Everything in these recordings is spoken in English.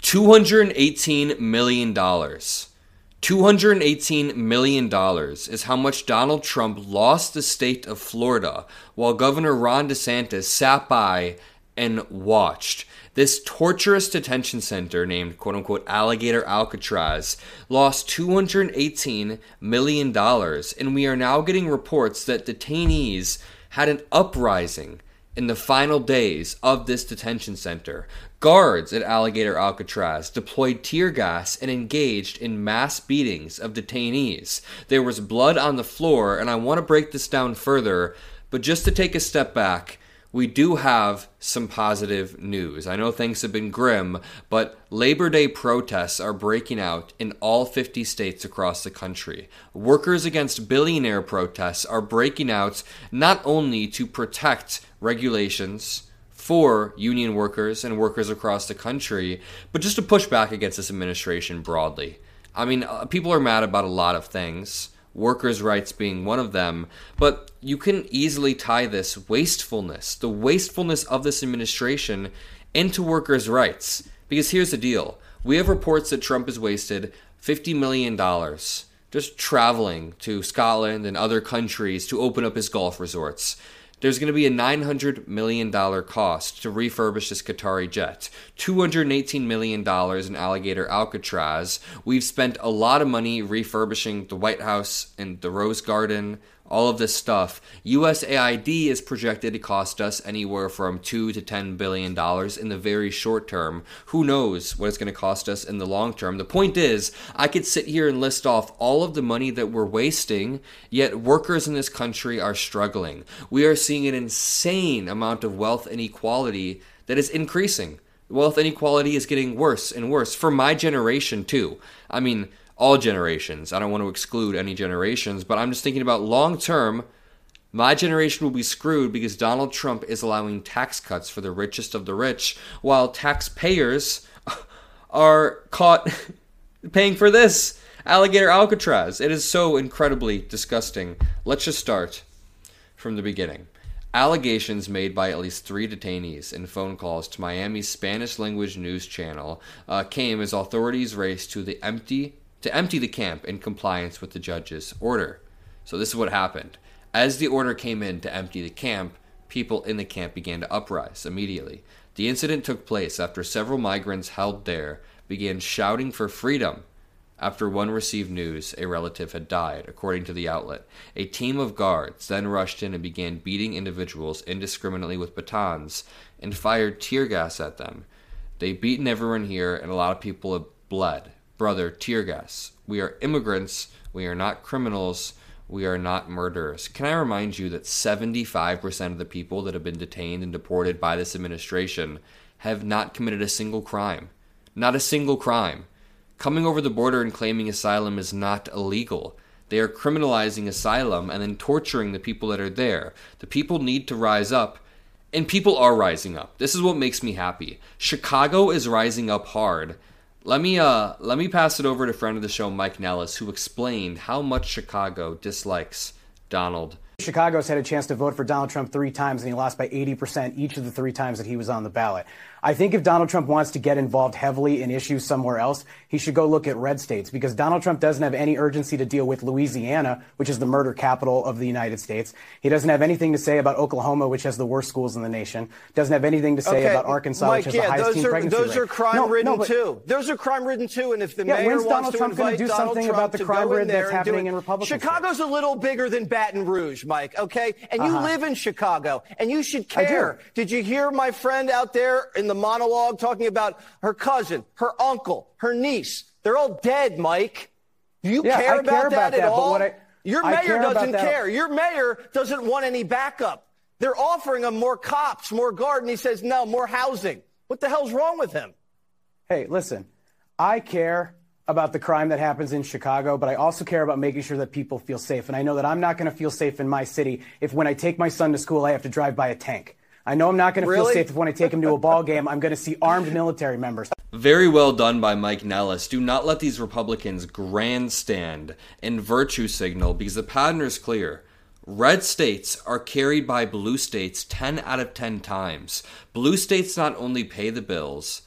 $218 million. $218 million is how much Donald Trump lost the state of Florida while Governor Ron DeSantis sat by and watched. This torturous detention center named quote-unquote Alligator Alcatraz lost $218 million, and we are now getting reports that detainees had an uprising in the final days of this detention center. Guards at Alligator Alcatraz deployed tear gas and engaged in mass beatings of detainees. There was blood on the floor, and I want to break this down further, but just to take a step back, we do have some positive news. I know things have been grim, but Labor Day protests are breaking out in all 50 states across the country. Workers Against Billionaire protests are breaking out not only to protect regulations for union workers and workers across the country, but just to push back against this administration broadly. I mean, people are mad about a lot of things, workers' rights being one of them, but you can easily tie this wastefulness, the wastefulness of this administration, into workers' rights. Because here's the deal. We have reports that Trump has wasted $50 million just traveling to Scotland and other countries to open up his golf resorts. There's going to be a $900 million cost to refurbish this Qatari jet. $218 million in Alligator Alcatraz. We've spent a lot of money refurbishing the White House and the Rose Garden, all of this stuff. USAID is projected to cost us anywhere from $2 to $10 billion in the very short term. Who knows what it's going to cost us in the long term? The point is, I could sit here and list off all of the money that we're wasting, yet workers in this country are struggling. We are seeing an insane amount of wealth inequality that is increasing. Wealth inequality is getting worse and worse for my generation too. I mean, all generations. I don't want to exclude any generations, but I'm just thinking about long term, my generation will be screwed because Donald Trump is allowing tax cuts for the richest of the rich, while taxpayers are caught paying for this. Alligator Alcatraz. It is so incredibly disgusting. Let's just start from the beginning. Allegations made by at least 3 detainees in phone calls to Miami's Spanish-language news channel came as authorities raced to empty the camp in compliance with the judge's order. So this is what happened. As the order came in to empty the camp, people in the camp began to uprise immediately. The incident took place after several migrants held there began shouting for freedom after one received news a relative had died, according to the outlet. A team of guards then rushed in and began beating individuals indiscriminately with batons and fired tear gas at them. They've beaten everyone here, and a lot of people have bled. Brother, tear gas. We are immigrants. We are not criminals. We are not murderers. Can I remind you that 75% of the people that have been detained and deported by this administration have not committed a single crime? Not a single crime. Coming over the border and claiming asylum is not illegal. They are criminalizing asylum and then torturing the people that are there. The people need to rise up, and people are rising up. This is what makes me happy. Chicago is rising up hard. Let me pass it over to friend of the show, Mike Nellis, who explained how much Chicago dislikes Donald. Chicago's had a chance to vote for Donald Trump 3 times, and he lost by 80% each of the 3 times that he was on the ballot. I think if Donald Trump wants to get involved heavily in issues somewhere else, he should go look at red states, because Donald Trump doesn't have any urgency to deal with Louisiana, which is the murder capital of the United States. He doesn't have anything to say about Oklahoma, which has the worst schools in the nation. Doesn't have anything to say about Arkansas, Mike, which has the highest teen pregnancy rate. Those are crime-ridden too. Those are crime-ridden too. And if the mayor when's wants Donald to Trump going invite to do Donald something Trump about the to crime go in rid there that's and do happening it. in Republican Chicago's states? a little bigger than Baton Rouge, Mike, okay? And you live in Chicago, and you should care. Did you hear my friend out there in the monologue talking about her cousin, her uncle, her niece? They're all dead, Mike. Do you care about that at all? Your mayor doesn't care. Your mayor doesn't want any backup. They're offering him more cops, more guard, and he says, no, more housing. What the hell's wrong with him? Hey, listen, I care about the crime that happens in Chicago, but I also care about making sure that people feel safe. And I know that I'm not going to feel safe in my city if when I take my son to school, I have to drive by a tank. I know I'm not going to feel safe if when I take him to a ball game, I'm going to see armed military members. Very well done by Mike Nellis. Do not let these Republicans grandstand and virtue signal, because the pattern is clear. Red states are carried by blue states 10 out of 10 times. Blue states not only pay the bills,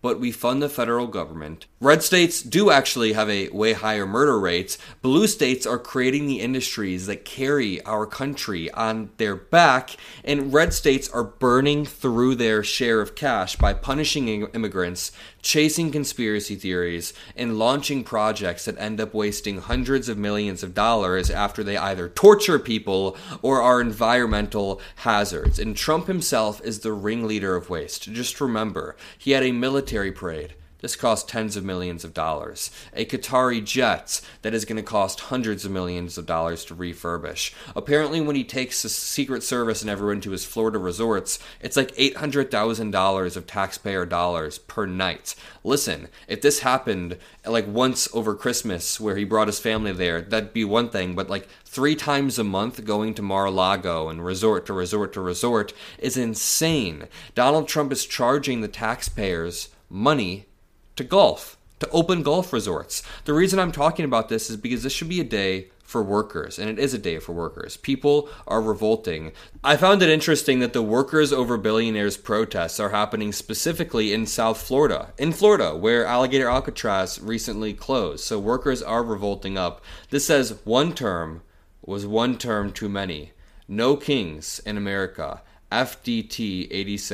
but we fund the federal government. Red states do actually have a way higher murder rates. Blue states are creating the industries that carry our country on their back, and red states are burning through their share of cash by punishing immigrants, chasing conspiracy theories, and launching projects that end up wasting hundreds of millions of dollars after they either torture people or are environmental hazards. And Trump himself is the ringleader of waste. Just remember, he had a military parade. This cost tens of millions of dollars. A Qatari jet that is going to cost hundreds of millions of dollars to refurbish. Apparently, when he takes the Secret Service and everyone to his Florida resorts, it's like $800,000 of taxpayer dollars per night. Listen, if this happened like once over Christmas where he brought his family there, that'd be one thing, but like 3 times a month going to Mar-a-Lago and resort to resort to resort is insane. Donald Trump is charging the taxpayers money to golf, to open golf resorts. The reason I'm talking about this is because this should be a day for workers, and it is a day for workers. People are revolting. I found it interesting that the Workers Over Billionaires protests are happening specifically in South Florida, where Alligator Alcatraz recently closed. So workers are revolting up. This says one term was one term too many. No kings in America. FDT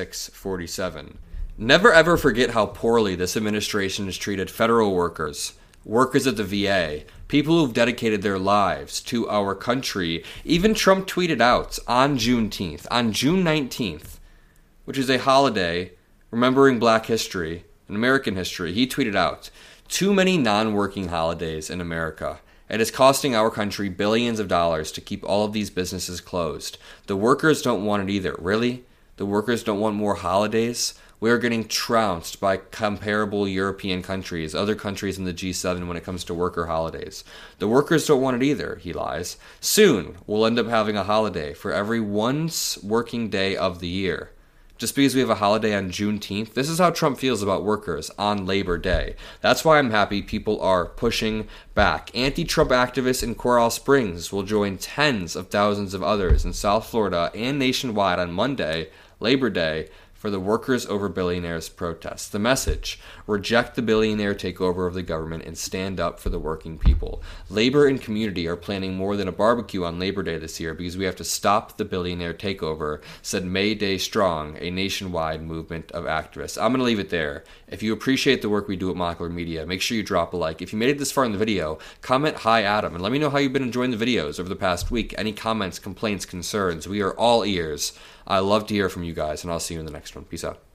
8647. Never ever forget how poorly this administration has treated federal workers, workers at the VA, people who've dedicated their lives to our country. Even Trump tweeted out on Juneteenth, on June 19th, which is a holiday remembering Black history and American history, he tweeted out, "Too many non-working holidays in America. It is costing our country billions of dollars to keep all of these businesses closed. The workers don't want it either." Really? The workers don't want more holidays? We are getting trounced by comparable European countries, other countries in the G7 when it comes to worker holidays. The workers don't want it either, he lies. Soon, we'll end up having a holiday for every one working day of the year. Just because we have a holiday on Juneteenth, this is how Trump feels about workers on Labor Day. That's why I'm happy people are pushing back. Anti-Trump activists in Coral Springs will join tens of thousands of others in South Florida and nationwide on Monday, Labor Day, for the Workers Over Billionaires protest. The message: reject the billionaire takeover of the government and stand up for the working people. Labor and community are planning more than a barbecue on Labor Day this year because we have to stop the billionaire takeover, said May Day Strong, a nationwide movement of activists. I'm going to leave it there. If you appreciate the work we do at Mockler Media, make sure you drop a like. If you made it this far in the video, comment "Hi Adam" and let me know how you've been enjoying the videos over the past week. Any comments, complaints, concerns, we are all ears. I love to hear from you guys, and I'll see you in the next one. Peace out.